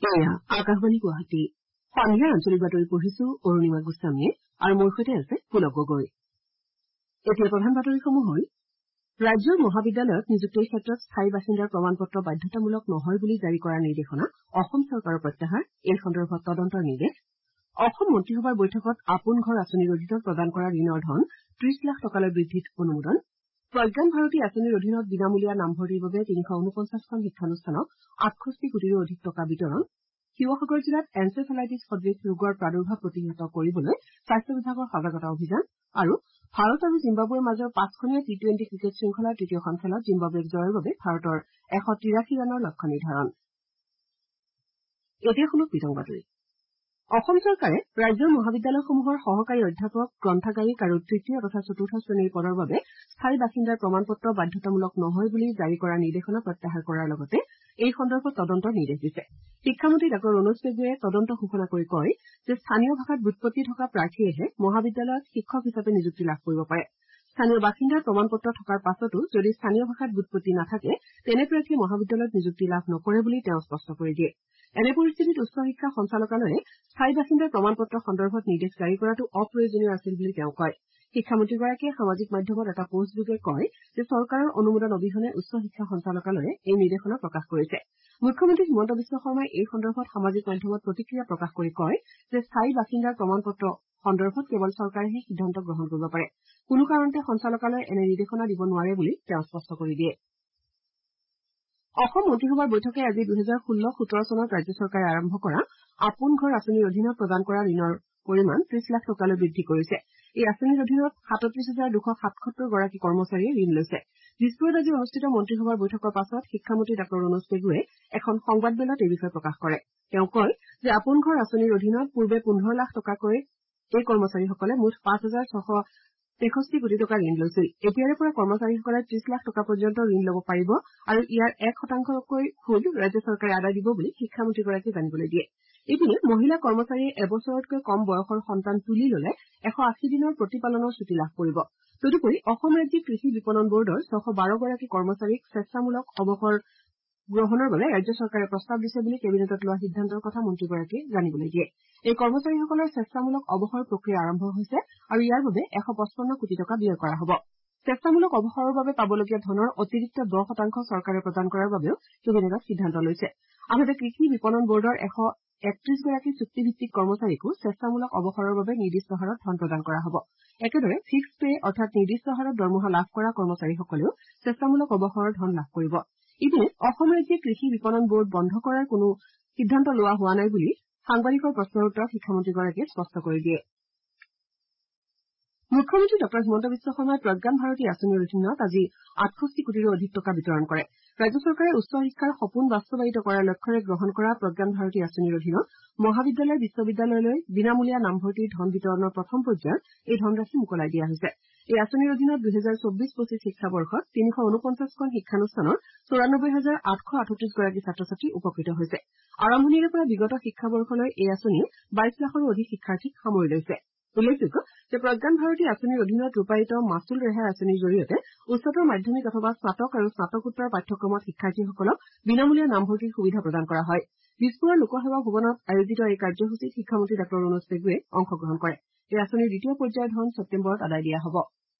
এয়া আকাশবাণী গুৱাহাটী সন্ধিয়াৰ আঞ্চলিক বাতৰি পঢ়িছো অৰুণিমা গোস্বামীয়ে আৰু মোৰ সৈতে আছে পুলক গগৈ। এতিয়া প্ৰধান বাতৰিসমূহ হ'ল ৰাজ্যৰ মহাবিদ্যালয়ত নিযুক্তিৰ ক্ষেত্ৰত স্থায়ী বাসিন্দাৰ প্ৰমাণপত্ৰ বাধ্যতামূলক নহয় বুলি জাৰি কৰা নিৰ্দেশনা অসম চৰকাৰৰ প্ৰত্যাহাৰ, এই সন্দৰ্ভত তদন্তৰ নিৰ্দেশ। অসম মন্ত্ৰীসভাৰ বৈঠকত আপোন ঘৰ আঁচনিৰ অধীনত প্ৰদান কৰা ঋণৰ ধন ৩০ লাখ টকালৈ বৃদ্ধিত অনুমোদন। প্ৰজ্ঞান ভাৰতী আঁচনিৰ অধীনত বিনামূলীয়া নামভৰ্তিৰ বাবে ৩৪৯খন শিক্ষানুষ্ঠানক ৬৮ কোটিৰো অধিক টকা বিতৰণ। শিৱসাগৰ জিলাত এনচেফেলাইটিছ সদৃশ ৰোগৰ প্ৰাদুৰ্ভাৱ প্ৰতিহত কৰিবলৈ স্বাস্থ্য বিভাগৰ সজাগতা অভিযান আৰু ভাৰত আৰু জিম্বাবুৱেৰ মাজৰ ৫খনীয়া টি-২০ ক্ৰিকেট শৃংখলাৰ তৃতীয়খন খেলত জিম্বাবুৱেক জয়ৰ বাবে ভাৰতৰ ১৮৩ ৰানৰ লক্ষ্য নিৰ্ধাৰণ। এতিয়া শুনক বিতং বাতৰি। অসম চৰকাৰে ৰাজ্যৰ মহাবিদ্যালয়সমূহৰ সহকাৰী অধ্যাপক, গ্ৰন্থাগাৰিক আৰু তৃতীয় তথা চতুৰ্থ শ্ৰেণীৰ পদৰ বাবে স্থায়ী বাসিন্দাৰ প্ৰমাণপত্ৰ বাধ্যতামূলক নহয় বুলি জাৰি কৰা নিৰ্দেশনা প্ৰত্যাহাৰ কৰাৰ লগতে এই সন্দৰ্ভত তদন্তৰ নিৰ্দেশ দিছে। শিক্ষামন্ত্ৰী ডাঃ ৰণোজ পেগুৱে তদন্ত ঘোষণা কৰি কয় যে স্থানীয় ভাষাত ব্যুৎপত্তি থকা প্ৰাৰ্থীয়েহে মহাবিদ্যালয়ত শিক্ষক হিচাপে নিযুক্তি লাভ কৰিব পাৰে। স্থানীয় বাসিন্দাৰ প্ৰমাণপত্ৰ থকাৰ পাছতো যদি স্থানীয় ভাষাত ব্যুৎপত্তি নাথাকে তেনে প্ৰাৰ্থীয়ে মহাবিদ্যালয়ত নিযুক্তি লাভ নকৰে বুলি তেওঁ স্পষ্ট কৰি দিয়ে। এনে পৰিস্থিতিত উচ্চ শিক্ষা সঞ্চালকালয়ে স্থায়ী বাসিন্দাৰ প্ৰমাণপত্ৰ সন্দৰ্ভত নিৰ্দেশ জাৰি কৰাটো অপ্ৰয়োজনীয় আছিল বুলি তেওঁ কয়। শিক্ষামন্ত্ৰীগৰাকীয়ে সামাজিক মাধ্যমত এটা পোষ্টযোগে কয় যে চৰকাৰৰ অনুমোদন অবিহনে উচ্চ শিক্ষা সঞ্চালকালয়ে এই নিৰ্দেশনা প্ৰকাশ কৰিছে। মুখ্যমন্ত্ৰী হিমন্ত বিশ্ব শৰ্মাই এই সন্দৰ্ভত সামাজিক মাধ্যমত প্ৰতিক্ৰিয়া প্ৰকাশ কৰি কয় যে স্থায়ী বাসিন্দাৰ প্ৰমাণপত্ৰ সন্দৰ্ভত কেৱল চৰকাৰেহে সিদ্ধান্ত গ্ৰহণ কৰিব পাৰে। কোনো কাৰণতে সঞ্চালকালয়ে এনে নিৰ্দেশনা দিব নোৱাৰে বুলি তেওঁ স্পষ্ট কৰি দিয়ে। অসম মন্ত্ৰীসভাৰ বৈঠকে আজি ২০১৬-১৭ চনত ৰাজ্য চৰকাৰে আৰম্ভ কৰা আপোন ঘৰ আঁচনিৰ অধীনত প্ৰদান কৰা ঋণৰ পৰিমাণ ৩০ লাখ টকালৈ বৃদ্ধি কৰিছে। এই আঁচনিৰ অধীনত ৩৭,২৭৭ গৰাকী কৰ্মচাৰীয়ে ঋণ লৈছে। দিছপুৰত আজি অনুষ্ঠিত মন্ত্ৰীসভাৰ বৈঠকৰ পাছত শিক্ষামন্ত্ৰী ডাঃ ৰণোজ পেগুৱে এখন সংবাদমেলত এই বিষয়ে প্ৰকাশ কৰে। তেওঁ কয় যে আপোন ঘৰ আঁচনিৰ অধীনত পূৰ্বে ১৫ লাখ টকাকৈ এই কৰ্মচাৰীসকলে মুঠ ৫,৬৬৩ কোটি টকা ঋণ লৈছিল। এতিয়াৰে পৰা কৰ্মচাৰীসকলে ৩০ লাখ টকা পৰ্যন্ত ঋণ ল'ব পাৰিব আৰু ইয়াৰ ১% সুদ ৰাজ্য চৰকাৰে আদায় দিব বুলি শিক্ষামন্ত্ৰীগৰাকীয়ে জানিবলৈ দিয়ে। ইপিনে মহিলা কৰ্মচাৰীয়ে এবছৰতকৈ কম বয়সৰ সন্তান তুলি ল'লে ১৮০ দিনৰ প্ৰতিপালনৰ ছুটী লাভ কৰিব। তদুপৰি অসম ৰাজ্যিক কৃষি বিপণন বৰ্ডৰ ৬১২ গৰাকী কৰ্মচাৰীক স্বেচ্ছামূলক অৱসৰ গ্ৰহণৰ বাবে ৰাজ্য চৰকাৰে প্ৰস্তাৱ দিছে বুলি কেবিনেটত লোৱা সিদ্ধান্তৰ কথা মন্ত্ৰীগৰাকীয়ে জানিবলৈ দিয়ে। এই কৰ্মচাৰীসকলৰ স্বেচ্ছামূলক অৱসৰ প্ৰক্ৰিয়া আৰম্ভ হৈছে আৰু ইয়াৰ বাবে ১৫৫ কোটি টকা ব্যয় কৰা হ'ব। স্বেচ্ছামূলক অৱসৰৰ বাবে পাবলগীয়া ধনৰ অতিৰিক্ত 10% চৰকাৰে প্ৰদান কৰাৰ বাবেও কেবিনেটত সিদ্ধান্ত লৈছে। আনহাতে কৃষি বিপণন বৰ্ডৰ ১৩১ গৰাকী চুক্তিভিত্তিক কৰ্মচাৰীকো স্বেচ্ছামূলক অৱসৰৰ বাবে নিৰ্দিষ্ট হাৰত ধন প্ৰদান কৰা হ'ব। একেদৰে ফিক্সড পে অৰ্থাৎ নিৰ্দিষ্ট হাৰত দৰমহা লাভ কৰা কৰ্মচাৰীসকলেও স্বেচ্ছামূলক অৱসৰৰ ধন লাভ কৰিব। ইপিনে অসম ৰাজ্যিক কৃষি বিপণন বৰ্ড বন্ধ কৰাৰ কোনো সিদ্ধান্ত লোৱা হোৱা নাই বুলি সাংবাদিকৰ প্ৰশ্নৰ উত্তৰত শিক্ষামন্ত্ৰীগৰাকীয়ে স্পষ্ট কৰি দিয়ে। মুখ্যমন্ত্ৰী ডঃ হিমন্ত বিশ্ব শৰ্মাই প্ৰজ্ঞান ভাৰতী আঁচনিৰ অধীনত আজি ৬৮ কোটিৰো অধিক টকা বিতৰণ কৰে। ৰাজ্য চৰকাৰে উচ্চ শিক্ষাৰ সপোন বাস্তৱায়িত কৰাৰ লক্ষ্যৰে গ্ৰহণ কৰা প্ৰজ্ঞান ভাৰতী আঁচনিৰ অধীনত মহাবিদ্যালয় বিশ্ববিদ্যালয়লৈ বিনামূলীয়া নামভৰ্তিৰ ধন বিতৰণৰ প্ৰথম পৰ্যায়ত এই ধনৰাশি মোকলাই দিয়া হৈছে। এই আঁচনিৰ অধীনত ২০২৪-২৫ শিক্ষাবৰ্ষত ৩৪৯খন শিক্ষানুষ্ঠানৰ ৯৪,৮৩৮ গৰাকী ছাত্ৰ ছাত্ৰী উপকৃত হৈছে। আৰম্ভণিৰে পৰা বিগত শিক্ষাবৰ্ষলৈ এই আঁচনিয়ে ২২ লাখৰো অধিক শিক্ষাৰ্থীক সামৰি লৈছে। উল্লেখযোগ্য যে প্ৰজ্ঞান ভাৰতী আঁচনিৰ অধীনত ৰূপায়িত মাচুল ৰেহাই আঁচনিৰ জৰিয়তে উচ্চতৰ মাধ্যমিক অথবা স্নাতক আৰু স্নাতকোত্তৰ পাঠ্যক্ৰমত শিক্ষাৰ্থীসকলক বিনামূলীয়া নামভৰ্তিৰ সুবিধা প্ৰদান কৰা হয়। দিছপুৰৰ লোকসেৱা ভৱনত আয়োজিত এই কাৰ্যসূচীত শিক্ষামন্ত্ৰী ডাঃ ৰণোজ পেগুৱে অংশগ্ৰহণ কৰে। এই আঁচনিৰ দ্বিতীয় পৰ্যায়ৰ ধন ছেপ্টেম্বৰত আদায় দিয়া হ'ব।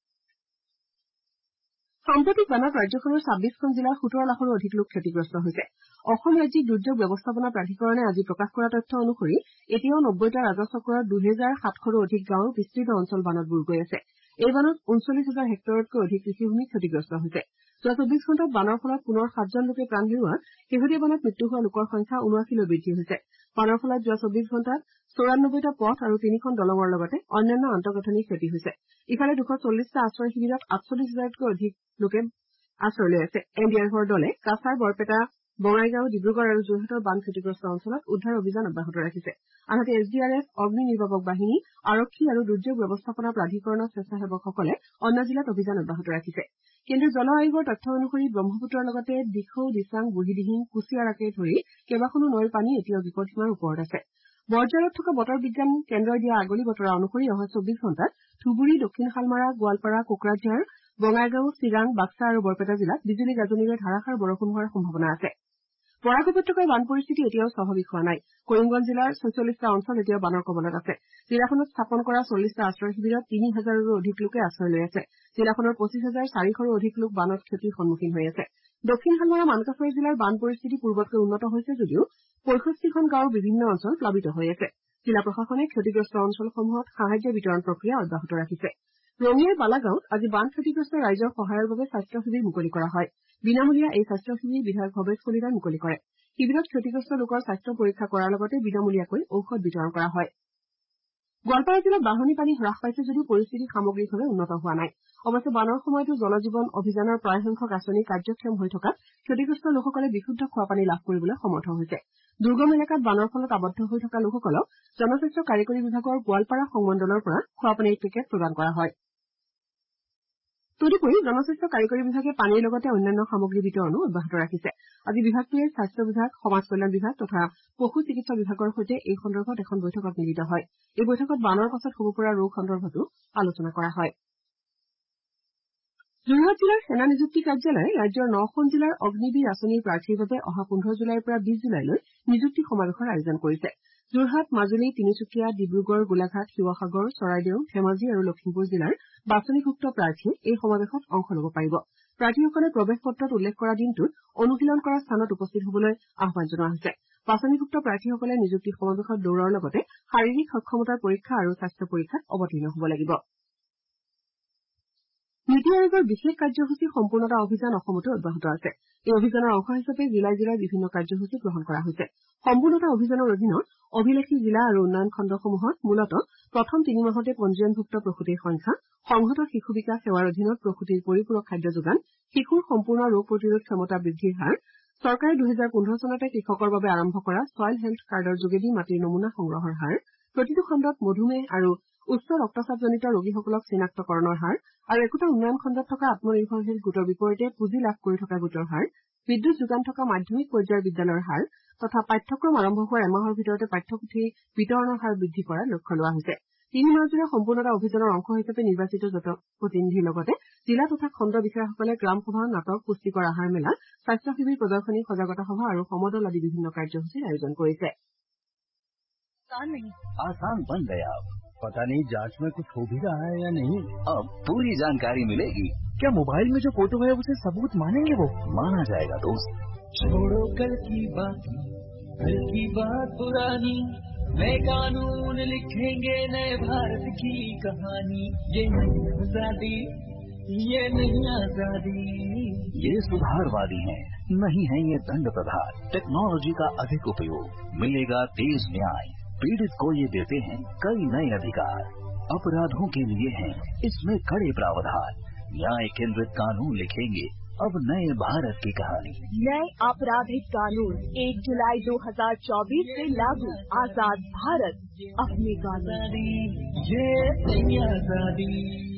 সাম্প্ৰতিক বানত ৰাজ্যখনৰ ২৬খন জিলাৰ ১৭ লাখৰো অধিক লোক ক্ষতিগ্ৰস্ত হৈছে। অসম ৰাজ্যিক দুৰ্যোগ ব্যৱস্থাপনা প্ৰাধিকৰণে আজি প্ৰকাশ কৰা তথ্য অনুসৰি এতিয়াও ৯০টা ৰাজহ চক্ৰৰ ২,৭০০ৰো অধিক গাঁৱৰ বিস্তৃত অঞ্চল বানত বুৰ গৈ আছে। এই বানত ৩৯,০০০ হেক্টৰতকৈ অধিক কৃষিভূমি ক্ষতিগ্ৰস্ত হৈছে। যোৱা ২৪ ঘণ্টাত বানৰ ফলত পুনৰ ৭জন লোকে প্ৰাণ হেৰুওৱাত শেহতীয়া বানত মৃত্যু হোৱা লোকৰ সংখ্যা ৭৯লৈ বৃদ্ধি হৈছে। বানৰ ফলত যোৱা ২৪ ঘণ্টাত ৯৪টা পথ আৰু ৩খন দলঙৰ লগতে অন্যান্য আন্তঃগাঁথনিৰ ক্ষতি হৈছে। ইফালে ২৪০টা আশ্ৰয় শিবিৰত ৪৮,০০০তকৈ অধিক লোকে আশ্ৰয় লৈ আছে। এনডিআৰএফৰ দলে কাছাৰ, বৰপেটা, বঙাইগাঁও, ডিব্ৰুগড় আৰু যোৰহাটৰ বান ক্ষতিগ্ৰস্ত অঞ্চলত উদ্ধাৰ অভিযান অব্যাহত ৰাখিছে। আনহাতে এছডিআৰএফ, অগ্নি নিৰ্বাপক বাহিনী, আৰক্ষী আৰু দুৰ্যোগ ব্যৱস্থাপনা প্ৰাধিকৰণৰ স্বেচ্ছাসেৱকসকলে অন্য জিলাত অভিযান অব্যাহত ৰাখিছে। কেন্দ্ৰীয় জল আয়োগৰ তথ্য অনুসৰি ব্ৰহ্মপুত্ৰৰ লগতে দিখৌ, দিচাং, বুঢ়ীদিহিং, কুশিয়াৰাকে ধৰি কেইবাখনো নৈৰ পানী এতিয়াও বিপদসীমাৰ ওপৰত আছে। বৰঝাৰত থকা বতৰ বিজ্ঞান কেন্দ্ৰই দিয়া আগলি বতৰা অনুসৰি অহা ২৪ ঘণ্টাত ধুবুৰী, দক্ষিণ শালমাৰা, গোৱালপাৰা, কোকৰাঝাৰ, বঙাইগাঁও, চিৰাং, বাক্সা আৰু বৰপেটা জিলাত বিজুলী গাজনিৰে ধাৰাষাৰ বৰষুণ হোৱাৰ সম্ভাৱনা আছে। বৰাক উপত্যকাৰ বান পৰিস্থিতি এতিয়াও স্বাভাৱিক হোৱা নাই। কৰিমগঞ্জ জিলাৰ ৪৬টা অঞ্চল এতিয়াও বানৰ কবলত আছে। জিলাখনত স্থাপন কৰা ৪০টা আশ্ৰয় শিবিৰত ৩,০০০ৰো অধিক লোকে আশ্ৰয় লৈ আছে। জিলাখনৰ ২৫,৪০০ৰো অধিক লোক বানত ক্ষতিৰ সন্মুখীন হৈ আছে। দক্ষিণ হালমৰা মানকাছাৰী জিলাৰ বান পৰিস্থিতি পূৰ্বতকৈ উন্নত হৈছে যদিও ৬৫খন গাঁৱৰ বিভিন্ন অঞ্চল প্লাবিত হৈ আছে। জিলা প্ৰশাসনে ক্ষতিগ্ৰস্ত অঞ্চলসমূহত সাহায্য বিতৰণ প্ৰক্ৰিয়া অব্যাহত ৰাখিছে। ৰঙিয়াৰ বালাগাঁৱত আজি বান ক্ষতিগ্ৰস্ত ৰাইজৰ সহায়ৰ বাবে স্বাস্থ্য শিবিৰ মুকলি কৰা হয়। বিনামূলীয়া এই স্বাস্থ্য শিবিৰ বিধায়ক ভৱেশ কলিতাই মুকলি কৰে। শিবিৰত ক্ষতিগ্ৰস্ত লোকৰ স্বাস্থ্য পৰীক্ষা কৰাৰ লগতে বিনামূলীয়াকৈ ঔষধ বিতৰণ কৰা হয়। গোৱালপাৰা জিলাত বাঢ়নি পানী হ্ৰাস পাইছে যদিও পৰিস্থিতি সামগ্ৰিকভাৱে উন্নত হোৱা নাই। অৱশ্যে বানৰ সময়তো জল জীৱন অভিযানৰ প্ৰায়সংখ্যক আঁচনি কাৰ্যক্ষম হৈ থকাত ক্ষতিগ্ৰস্ত লোকসকলে বিশুদ্ধ খোৱাপানী লাভ কৰিবলৈ সমৰ্থ হৈছে। দুৰ্গম এলেকাত বানৰ ফলত আবদ্ধ হৈ থকা লোকসকলক জনস্বাস্থ্য কাৰিকৰী বিভাগৰ গোৱালপাৰা সংমণ্ডলৰ পৰা খোৱাপানীৰ পেকেট প্ৰদান কৰা হয়। তদুপৰি জনস্বাস্থ্য কাৰিকৰী বিভাগে পানীৰ লগতে অন্যান্য সামগ্ৰী বিতৰণো অব্যাহত ৰাখিছে। আজি বিভাগটোৱে স্বাস্থ্য বিভাগ, সমাজ কল্যাণ বিভাগ তথা পশু চিকিৎসা বিভাগৰ সৈতে এই সন্দৰ্ভত এখন বৈঠকত মিলিত হয়। এই বৈঠকত বানৰ পাছত হ'ব পৰা ৰোগ সন্দৰ্ভতো আলোচনা কৰা হয়। যোৰহাট জিলাৰ সেনা নিযুক্তি কাৰ্যালয়ে ৰাজ্যৰ 9খন জিলাৰ অগ্নিবীৰ আঁচনিৰ প্ৰাৰ্থীৰ বাবে অহা 15 জুলাইৰ পৰা 20 জুলাইলৈ নিযুক্তি সমাৱেশৰ আয়োজন কৰিছে। যোৰহাট, মাজুলী, তিনিচুকীয়া, ডিব্ৰুগড়, গোলাঘাট, শিৱসাগৰ, চৰাইদেউ, ধেমাজি আৰু লখিমপুৰ জিলাৰ বাছনিভুক্ত প্ৰাৰ্থীয়ে এই সমাৱেশত অংশ ল'ব পাৰিব। প্ৰাৰ্থীসকলে প্ৰৱেশ পত্ৰত উল্লেখ কৰা দিনটোত অনুশীলন কৰা স্থানত উপস্থিত হ'বলৈ আহ্বান জনোৱা হৈছে। বাছনিভুক্ত প্ৰাৰ্থীসকলে নিযুক্তি সমাৱেশত দৌৰৰ লগতে শাৰীৰিক সক্ষমতাৰ পৰীক্ষা আৰু স্বাস্থ্য পৰীক্ষাত অৱতীৰ্ণ হ'ব লাগিব। নীতি আয়োগৰ বিশেষ কাৰ্যসূচী সম্পূৰ্ণতা অভিযান অসমতো অব্যাহত আছে। এই অভিযানৰ অংশ হিচাপে জিলাই জিলাই বিভিন্ন কাৰ্যসূচী গ্ৰহণ কৰা হৈছে। সম্পূৰ্ণতা অভিযানৰ অধীনত অভিলেখী জিলা আৰু উন্নয়ন খণ্ডসমূহত মূলতঃ প্ৰথম ৩ মাহতে পঞ্জীয়নভুক্ত প্ৰসূতিৰ সংখ্যা, সংহত শিশু বিকাশ সেৱাৰ অধীনত প্ৰসূতিৰ পৰিপূৰক খাদ্য যোগান, শিশুৰ সম্পূৰ্ণ ৰোগ প্ৰতিৰোধ ক্ষমতা বৃদ্ধিৰ হাৰ, চৰকাৰে ২০১৫ চনতে কৃষকৰ বাবে আৰম্ভ কৰা ছইল হেল্থ কাৰ্ডৰ যোগেদি মাটিৰ নমুনা সংগ্ৰহৰ হাৰ, প্ৰতিটো খণ্ডত মধুমেহ আৰু উচ্চ ৰক্তচাপজনিত ৰোগীসকলক চিনাক্তকৰণৰ হাৰ আৰু একোটা উন্নয়ন খণ্ডত থকা আত্মনিৰ্ভৰশীল গোটৰ বিপৰীতে পুঁজি লাভ কৰি থকা গোটৰ হাৰ, বিদ্যুৎ যোগান থকা মাধ্যমিক পৰ্যায়ৰ বিদ্যালয়ৰ হাৰ তথা পাঠ্যক্ৰম আৰম্ভ হোৱাৰ এমাহৰ ভিতৰতে পাঠ্যপুথি বিতৰণৰ হাৰ বৃদ্ধি কৰাৰ লক্ষ্য লোৱা হৈছে। ৩ মাহজোৰা সম্পূৰ্ণতা অভিযানৰ অংশ হিচাপে নিৰ্বাচিত জনপ্ৰতিনিধিৰ লগতে জিলা তথা খণ্ড বিষয়াসকলে গ্ৰাম সভা, নাটক, পুষ্টিকৰ আহাৰ মেলা, স্বাস্থ্য শিবিৰ প্ৰদৰ্শনী, সজাগতা সভা আৰু সমদল আদি বিভিন্ন কাৰ্যসূচীৰ আয়োজন কৰিছে। आसान बन गया। पता नहीं जांच में कुछ हो भी रहा है या नहीं। अब पूरी जानकारी मिलेगी। क्या मोबाइल में जो फोटो है उसे सबूत मानेंगे वो? माना जाएगा दोस्त। छोड़ो कल की बात पुरानी, नए कानून लिखेंगे नए भारत की कहानी। ये नहीं आजादी, ये सुधारवादी हैं, नहीं है ये दंड प्रधान। टेक्नोलॉजी का अधिक उपयोग, मिलेगा तेज न्याय। पीड़ित को ये देते हैं कई नए अधिकार। अपराधों के लिए हैं इसमें कड़े प्रावधान। न्याय केंद्रित कानून लिखेंगे अब नए भारत की कहानी। नए आपराधिक कानून 1 जुलाई 2024 से लागू। आजाद भारत अपने कानून। ये नहीं आजादी।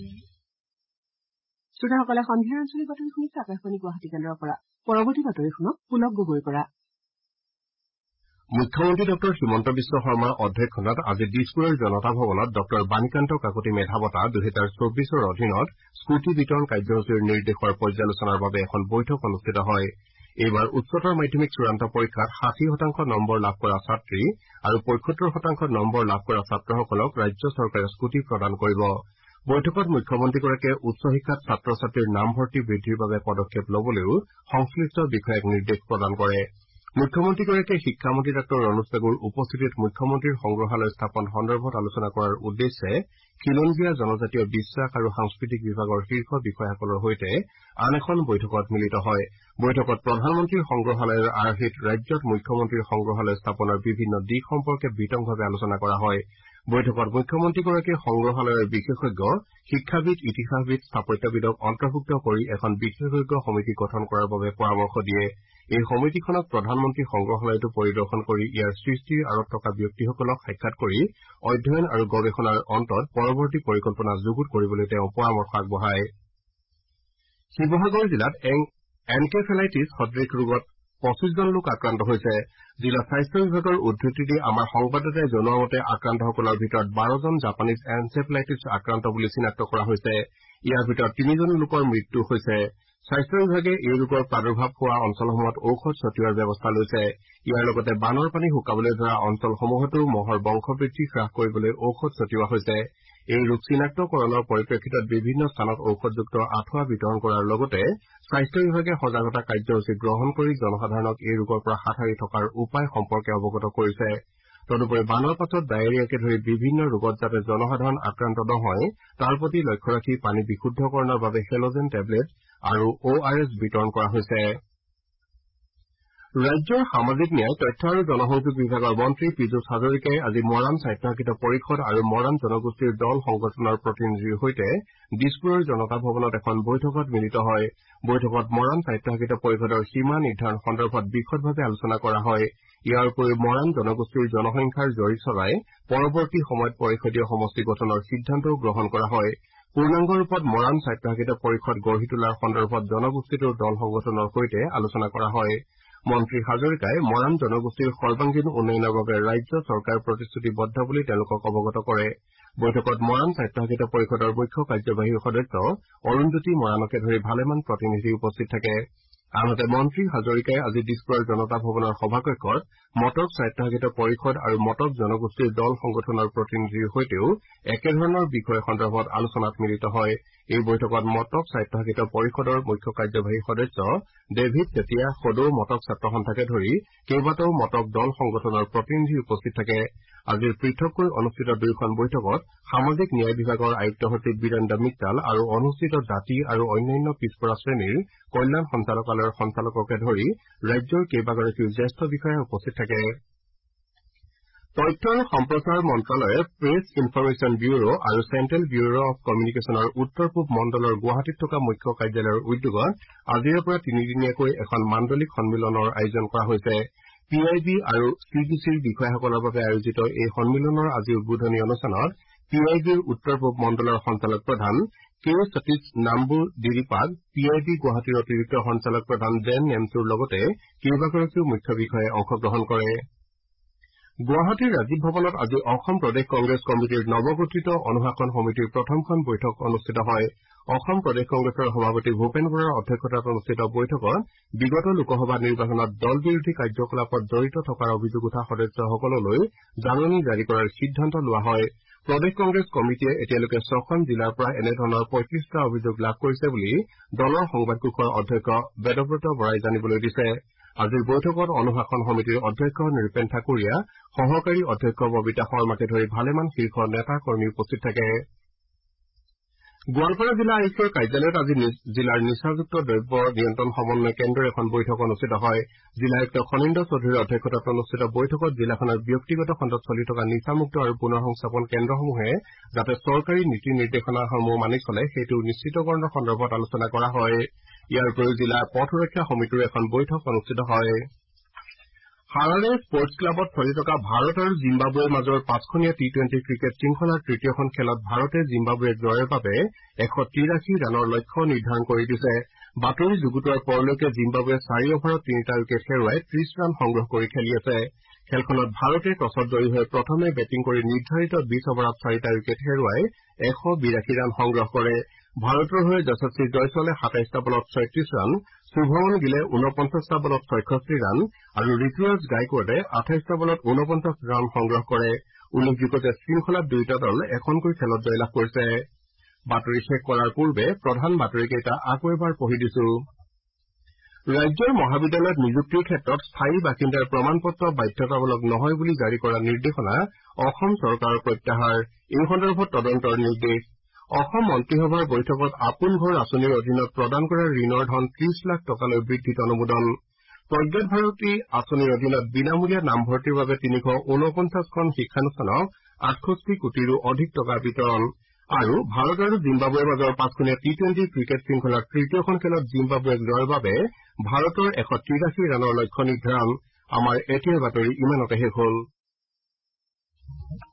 শ্ৰোতাসকলে সন্ধিয়াৰ আঞ্চলিক বাতৰি শুনিছে আকাশবাণী গুৱাহাটী কেন্দ্ৰৰ পৰা। পৰৱৰ্তী বাতৰি শুনক পুলক গগৈৰ পৰা। মুখ্যমন্ত্ৰী ডঃ হিমন্ত বিশ্ব শৰ্মাৰ অধ্যক্ষতাত আজি দিছপুৰৰ জনতা ভৱনত ডঃ বাণীকান্ত কাকতি মেধা বঁটা 2024ৰ অধীনত স্কুটি বিতৰণ কাৰ্যসূচীৰ নিৰ্দেশৰ পৰ্যালোচনাৰ বাবে এখন বৈঠক অনুষ্ঠিত হয়। এইবাৰ উচ্চতৰ মাধ্যমিক চূড়ান্ত পৰীক্ষাত 60% নম্বৰ লাভ কৰা ছাত্ৰী আৰু 75% নম্বৰ লাভ কৰা ছাত্ৰসকলক ৰাজ্য চৰকাৰে স্কুটি প্ৰদান কৰিব। বৈঠকত মুখ্যমন্ত্ৰীগৰাকীয়ে উচ্চ শিক্ষাত ছাত্ৰ ছাত্ৰীৰ নামভৰ্তি বৃদ্ধিৰ বাবে পদক্ষেপ লবলৈও সংশ্লিষ্ট বিষয়াক নিৰ্দেশ প্ৰদান কৰে। মুখ্যমন্ত্ৰীগৰাকীয়ে শিক্ষামন্ত্ৰী ডাঃ ৰণোজ পেগুৰ উপস্থিতিত মুখ্যমন্ত্ৰীৰ সংগ্ৰহালয় স্থাপন সন্দৰ্ভত আলোচনা কৰাৰ উদ্দেশ্যে খিলঞ্জীয়া জনজাতীয় বিশ্বাস আৰু সাংস্কৃতিক বিভাগৰ শীৰ্ষ বিষয়াসকলৰ সৈতে আন এখন বৈঠকত মিলিত হয়। বৈঠকত প্ৰধানমন্ত্ৰীৰ সংগ্ৰহালয়ৰ আৰ্হিত ৰাজ্যত মুখ্যমন্ত্ৰীৰ সংগ্ৰহালয় স্থাপনৰ বিভিন্ন দিশ সম্পৰ্কে বিতংভাৱে আলোচনা কৰা হয়। বৈঠকত মুখ্যমন্ত্ৰীগৰাকীয়ে সংগ্ৰহালয়ৰ বিশেষজ্ঞ, শিক্ষাবিদ, ইতিহাসবিদ, স্থাপত্যবিদক অন্তৰ্ভুক্ত কৰি এখন বিশেষজ্ঞ সমিতি গঠন কৰাৰ বাবে পৰামৰ্শ দিয়ে। এই সমিতিখনক প্ৰধানমন্ত্ৰী সংগ্ৰহালয়টো পৰিদৰ্শন কৰি ইয়াৰ সৃষ্টিৰ আঁৰত থকা ব্যক্তিসকলক সাক্ষাৎ কৰি অধ্যয়ন আৰু গৱেষণাৰ অন্তত পৰৱৰ্তী পৰিকল্পনা যুগুত কৰিবলৈ তেওঁ পৰামৰ্শ আগবঢ়ায়। শিৱসাগৰ জিলাত এনকেফেলাইটিছ সদৃশ ৰোগত 25 জন লোক আক্ৰান্ত হৈছে। জিলা স্বাস্থ্য বিভাগৰ উদ্ধৃতি দি আমাৰ সংবাদদাতাই জনোৱা মতে আক্ৰান্তসকলৰ ভিতৰত 12 জন জাপানীজ এনচেফেলাইটিছ আক্ৰান্ত বুলি চিনাক্ত কৰা হৈছে। ইয়াৰ ভিতৰত 3 জন লোকৰ মৃত্যু হৈছে। স্বাস্থ্য বিভাগে এই ৰোগৰ প্ৰাদুৰ্ভাৱ হোৱা অঞ্চলসমূহত ঔষধ ছটিওৱাৰ ব্যৱস্থা লৈছে। ইয়াৰ লগতে বানৰ পানী শুকাবলৈ ধৰা অঞ্চলসমূহতো মহৰ বংশবৃদ্ধি হ্ৰাস কৰিবলৈ ঔষধ ছটিওৱা হৈছে। এই ৰোগ চিনাক্তকৰণৰ পৰিপ্ৰেক্ষিতত বিভিন্ন স্থানত ঔষধযুক্ত আঁঠুৱা বিতৰণ কৰাৰ লগতে স্বাস্থ্য বিভাগে সজাগতা কাৰ্যসূচী গ্ৰহণ কৰি জনসাধাৰণক এই ৰোগৰ পৰা হাত সাৰি থকাৰ উপায় সম্পৰ্কে অৱগত কৰিছে। তদুপৰি বানৰ পাছত ডায়েৰিয়াকে ধৰি বিভিন্ন ৰোগত যাতে জনসাধাৰণ আক্ৰান্ত নহয় তাৰ প্ৰতি লক্ষ্য ৰাখি পানী বিশুদ্ধকৰণৰ বাবে হেলজেন টেবলেট আৰু ORS বিতৰণ কৰা হৈছে। ৰাজ্যৰ সামাজিক ন্যায় তথ্য আৰু জনসংযোগ বিভাগৰ মন্ত্ৰী পীযুষ হাজৰিকাই আজি মৰাণ স্বায়ত্তশাসিত পৰিষদ আৰু মৰাণ জনগোষ্ঠীৰ দল সংগঠনৰ প্ৰতিনিধিৰ সৈতে দিছপুৰৰ জনতা ভৱনত এখন বৈঠকত মিলিত হয়। বৈঠকত মৰাণ স্বায়ত্তশাসিত পৰিষদৰ সীমা নিৰ্ধাৰণ সন্দৰ্ভত বিশদভাৱে আলোচনা কৰা হয়। ইয়াৰ উপৰিও মৰাণ জনগোষ্ঠীৰ জনসংখ্যাৰ জৰীপ চলাই পৰৱৰ্তী সময়ত পৰিষদীয় সমষ্টি গঠনৰ সিদ্ধান্তও গ্ৰহণ কৰা হয়। পূৰ্ণাংগ ৰূপত মৰাণ স্বায়ত্তশাসিত পৰিষদ গঢ়ি তোলাৰ সন্দৰ্ভত জনগোষ্ঠীটোৰ দল সংগঠনৰ সৈতে আলোচনা কৰা হয়। মন্ত্ৰী হাজৰিকাই মৰাণ জনগোষ্ঠীৰ সৰ্বাংগীন উন্নয়নৰ বাবে ৰাজ্য চৰকাৰ প্ৰতিশ্ৰুতিবদ্ধ বুলি তেওঁলোকক অৱগত কৰে। বৈঠকত মৰাণ স্বায়ত্তশাসিত পৰিষদৰ মুখ্য কাৰ্যবাহী সদস্য অৰুণজ্যোতি মৰাণকে ধৰি ভালেমান প্ৰতিনিধি উপস্থিত থাকে। আনহাতে মন্ত্ৰী হাজৰিকাই আজি দিছপুৰৰ জনতা ভৱনৰ সভাকক্ষত মটক স্বায়ত্তশাসিত পৰিষদ আৰু মটক জনগোষ্ঠীৰ দল সংগঠনৰ প্ৰতিনিধিৰ সৈতেও একেধৰণৰ বিষয় সন্দৰ্ভত আলোচনাত মিলিত হয়। এই বৈঠকত মটক স্বায়ত্তশাসিত পৰিষদৰ মুখ্য কাৰ্যবাহী সদস্য ডেভিড চেতিয়া, সদৌ মটক ছাত্ৰ সন্থাকে ধৰি কেইবাটাও মটক দল সংগঠনৰ প্ৰতিনিধি উপস্থিত থাকে। আজিৰ পৃথককৈ অনুষ্ঠিত দুয়োখন বৈঠকত সামাজিক ন্যায় বিভাগৰ আয়ুক্ত সচিব বীৰেন্দ্ৰ মিট্টাল আৰু অনুসূচিত জাতি আৰু অন্যান্য পিছপৰা শ্ৰেণীৰ কল্যাণ সঞ্চালকালয়ৰ সঞ্চালককে ধৰি ৰাজ্যৰ কেইবাগৰাকীও জ্যেষ্ঠ বিষয়া উপস্থিত থাকে। তথ্য আৰু সম্প্ৰচাৰ মন্ত্ৰালয়ে প্ৰেছ ইনফৰমেশ্যন ব্যুৰো আৰু চেণ্ট্ৰেল ব্যুৰো অৱ কমিউনিকেশ্যনৰ উত্তৰ পূব মণ্ডলৰ গুৱাহাটীত থকা মুখ্য কাৰ্যালয়ৰ উদ্যোগত আজিৰে পৰা তিনিদিনীয়াকৈ এখন মাণ্ডলিক সন্মিলনৰ আয়োজন কৰা হৈছে। PIB আৰু CBCৰ বিষয়াসকলৰ বাবে আয়োজিত এই সন্মিলনৰ আজি উদ্বোধনী অনুষ্ঠানত PIBৰ উত্তৰ পূব মণ্ডলৰ সঞ্চালক প্ৰধান K. সতীশ নাম্বুদিৰিপাদ, PIB গুৱাহাটীৰ অতিৰিক্ত সঞ্চালক প্ৰধান জেন নেমছুৰ লগতে কেইবাগৰাকীও মুখ্য বিষয়াই অংশগ্ৰহণ কৰে। গুৱাহাটীৰ ৰাজীৱ ভৱনত আজি অসম প্ৰদেশ কংগ্ৰেছ কমিটিৰ নৱগঠিত অনুশাসন সমিতিৰ প্ৰথমখন বৈঠক অনুষ্ঠিত হয়। অসম প্ৰদেশ কংগ্ৰেছৰ সভাপতি ভূপেন বৰাৰ অধ্যক্ষতাত অনুষ্ঠিত বৈঠকত বিগত লোকসভা নিৰ্বাচনত দল বিৰোধী কাৰ্যকলাপত জড়িত থকাৰ অভিযোগ উঠা সদস্যসকললৈ জাননী জাৰি কৰাৰ সিদ্ধান্ত লোৱা হয়। প্ৰদেশ কংগ্ৰেছ কমিটিয়ে এতিয়ালৈকে 6খন জিলাৰ পৰা এনেধৰণৰ 35টা অভিযোগ লাভ কৰিছে বুলি দলৰ সংবাদকোষৰ অধ্যক্ষ বেদব্ৰত বৰাই জানিবলৈ দিছে। আজিৰ বৈঠকত অনুশাসন সমিতিৰ অধ্যক্ষ নৃপেন ঠাকুৰীয়া, সহকাৰী অধ্যক্ষ ববিতা শৰ্মাকে ধৰি ভালেমান শীৰ্ষ নেতা কৰ্মী উপস্থিত থাকে। গোৱালপাৰা জিলা আয়ুক্তৰ কাৰ্যালয়ত আজি জিলাৰ নিচাযুক্ত দ্ৰব্য নিয়ন্ত্ৰণ সমন্বয় কেন্দ্ৰৰ এখন বৈঠক অনুষ্ঠিত হয়। জিলা আয়ুক্ত খনীন্দ্ৰ চৌধুৰীৰ অধ্যক্ষতাত অনুষ্ঠিত বৈঠকত জিলাখনৰ ব্যক্তিগত খণ্ডত চলি থকা নিচামুক্ত আৰু পুনৰ সংস্থাপন কেন্দ্ৰসমূহে যাতে চৰকাৰী নীতি নিৰ্দেশনাসমূহ মানি চলে সেইটো নিশ্চিতকৰণৰ সন্দৰ্ভত আলোচনা কৰা হয়। ইয়াৰ উপৰিও জিলা পথ সুৰক্ষা সমিতিৰো এখন বৈঠক অনুষ্ঠিত হয়। হাৰাৰে স্পৰ্টছ ক্লাবত চলি থকা ভাৰত আৰু জিম্বাবৱেৰ মাজৰ 5খনীয়া T20 ক্ৰিকেট শৃংখলাৰ তৃতীয়খন খেলত ভাৰতে জিম্বাবৱেক জয়ৰ বাবে 183 ৰানৰ লক্ষ্য নিৰ্ধাৰণ কৰি দিছে। বাতৰি যুগুতোৱাৰ পৰলৈকে জিম্বাবৱে 4 অভাৰত 3টা উইকেট হেৰুৱাই 30 ৰান সংগ্ৰহ কৰি খেলি আছে। খেলখনত ভাৰতে টছত জয়ী হৈ প্ৰথমে বেটিং কৰি নিৰ্ধাৰিত 20 অভাৰত 4টা উইকেট হেৰুৱাই 182 ৰান সংগ্ৰহ কৰে। ভাৰতৰ হৈ যশস্বী জয়ছোৱালে 27টা বলত 36 ৰান, শুভমন গিলে 49টা বলত 66 ৰান আৰু ঋতুৰাজ গায়কোৱাডে 28টা বলত 49 ৰান সংগ্ৰহ কৰে। উল্লেখযোগ্য যে শৃংখলাত দুয়োটা দল এখনকৈ খেলত জয়লাভ কৰিছে। বাতৰি শেষ কৰাৰ পূৰ্বে প্ৰধান বাতৰিকেইটা আকৌ এবাৰ পঢ়ি দিছো। ৰাজ্যৰ মহাবিদ্যালয়ত নিযুক্তিৰ ক্ষেত্ৰত স্থায়ী বাসিন্দাৰ প্ৰমাণপত্ৰ বাধ্যতামূলক নহয় বুলি জাৰি কৰা নিৰ্দেশনা অসম চৰকাৰৰ প্ৰত্যাহাৰ। এই সন্দৰ্ভত তদন্তৰ নিৰ্দেশ। অসম মন্ত্ৰীসভাৰ বৈঠকত আপোন ঘৰ আঁচনিৰ অধীনত প্ৰদান কৰা ঋণৰ ধন 30 লাখ টকালৈ বৃদ্ধিত অনুমোদন। প্ৰজ্ঞাত ভাৰতী আঁচনিৰ অধীনত বিনামূলীয়া নামভৰ্তিৰ বাবে 349খন শিক্ষানুষ্ঠানক 68 কোটিৰো অধিক টকা বিতৰণ। আৰু ভাৰত আৰু জিম্বাবৱেৰ মাজৰ 5খনীয়া T20 ক্ৰিকেট শৃংখলাৰ তৃতীয়খন খেলত জিম্বাবৱেক জয়ৰ বাবে ভাৰতৰ 183 ৰানৰ লক্ষ্য নিৰ্ধাৰণ। আমাৰ এতিয়াৰ বাতৰি ইমানতে শেষ হ'ল।